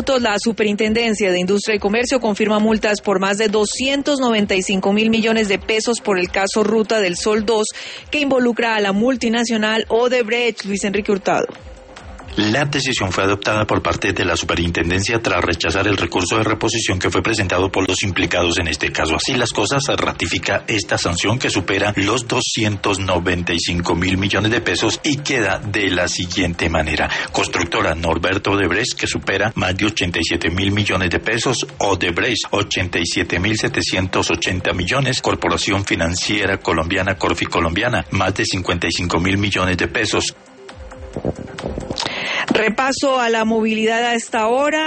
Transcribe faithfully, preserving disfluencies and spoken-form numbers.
minutos, la Superintendencia de Industria y Comercio confirma multas por más de doscientos noventa y cinco mil millones de pesos por el caso Ruta del Sol dos, que involucra a la multinacional Odebrecht. Luis Enrique Hurtado. La decisión fue adoptada por parte de la Superintendencia tras rechazar el recurso de reposición que fue presentado por los implicados en este caso. Así las cosas, se ratifica esta sanción que supera los doscientos noventa y cinco mil millones de pesos y queda de la siguiente manera. Constructora Norberto Odebrecht, que supera más de ochenta y siete mil millones de pesos. Odebrecht, ochenta y siete mil setecientos ochenta millones. Corporación Financiera Colombiana, Corfi Colombiana, más de cincuenta y cinco mil millones de pesos. Repaso a la movilidad a esta hora.